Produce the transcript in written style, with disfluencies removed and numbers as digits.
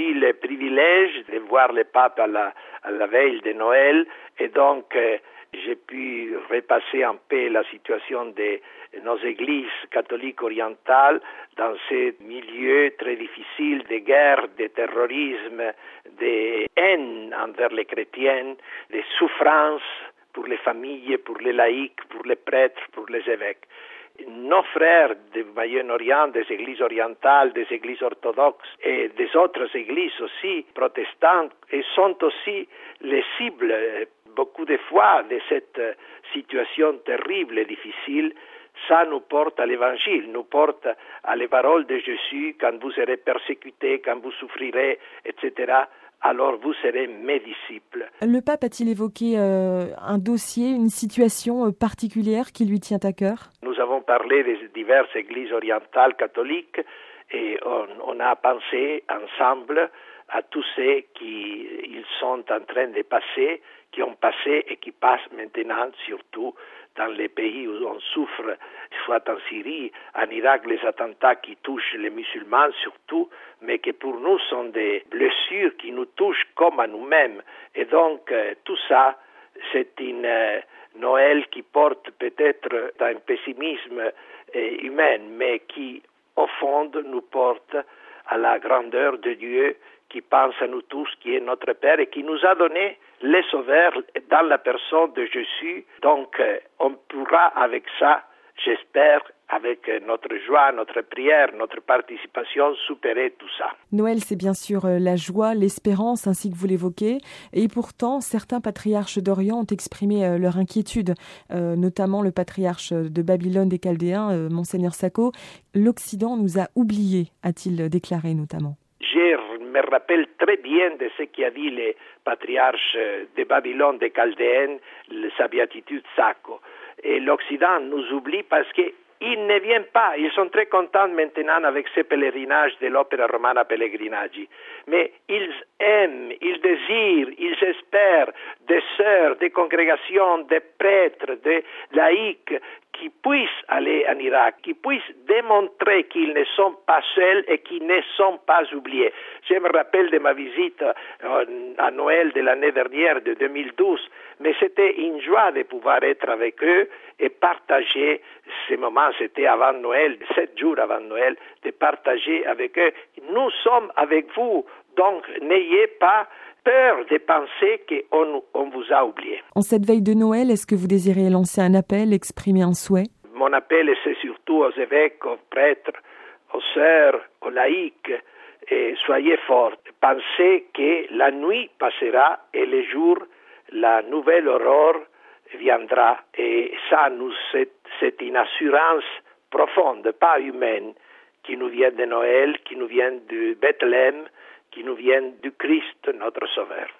j'ai le privilège de voir le pape à la veille de Noël et donc j'ai pu repasser un peu la situation de nos églises catholiques orientales dans ces milieux très difficiles de guerre, de terrorisme, de haine envers les chrétiens, de souffrance pour les familles, pour les laïcs, pour les prêtres, pour les évêques. Nos frères du Moyen-Orient, des églises orientales, des églises orthodoxes et des autres églises aussi protestantes et sont aussi les cibles beaucoup de fois de cette situation terrible et difficile. Ça nous porte à l'évangile, nous porte à les paroles de Jésus, quand vous serez persécutés, quand vous souffrirez, etc., alors vous serez mes disciples. Le pape a-t-il évoqué un dossier, une situation particulière qui lui tient à cœur? Nous avons parlé des diverses églises orientales catholiques et on a pensé ensemble à tous ceux qui ils sont en train de passer, qui ont passé et qui passent maintenant, surtout dans les pays où on souffre, soit en Syrie, en Irak, les attentats qui touchent les musulmans surtout, mais qui pour nous sont des blessures qui nous touchent comme à nous-mêmes. Et donc, tout ça, c'est une Noël qui porte peut-être un pessimisme humain, mais qui, au fond, nous porte à la grandeur de Dieu qui pense à nous tous, qui est notre Père et qui nous a donné les sauveurs dans la personne de Jésus. Donc, on pourra avec ça, j'espère, avec notre joie, notre prière, notre participation, supérer tout ça. Noël, c'est bien sûr la joie, l'espérance, ainsi que vous l'évoquez. Et pourtant, certains patriarches d'Orient ont exprimé leur inquiétude, notamment le patriarche de Babylone des Chaldéens, Monseigneur Sacco. L'Occident nous a oubliés, a-t-il déclaré notamment. Je me rappelle très bien de ce qu'a dit le patriarche de Babylone des Chaldéens, sa béatitude Sacco. Et l'Occident nous oublie parce que ils ne viennent pas, ils sont très contents maintenant avec ce pèlerinage de l'Opera Romana Pellegrinaggi, mais ils aiment, ils désirent, ils espèrent des sœurs, des congrégations, des prêtres, des laïcs qui puissent aller en Irak, qui puissent démontrer qu'ils ne sont pas seuls et qu'ils ne sont pas oubliés. Je me rappelle de ma visite à Noël de l'année dernière, de 2012, mais c'était une joie de pouvoir être avec eux et partager ces moments, c'était avant Noël, 7 jours avant Noël, de partager avec eux. Nous sommes avec vous, donc n'ayez pas peur de penser qu'on vous a oublié. En cette veille de Noël, est-ce que vous désirez lancer un appel, exprimer un souhait? Mon appel, c'est surtout aux évêques, aux prêtres, aux sœurs, aux laïcs, et soyez forts. Pensez que la nuit passera et le jour, la nouvelle aurore viendra. Et ça, c'est une assurance profonde, pas humaine, qui nous vient de Noël, qui nous vient de Bethléem, qui nous vient du Christ, notre Sauveur.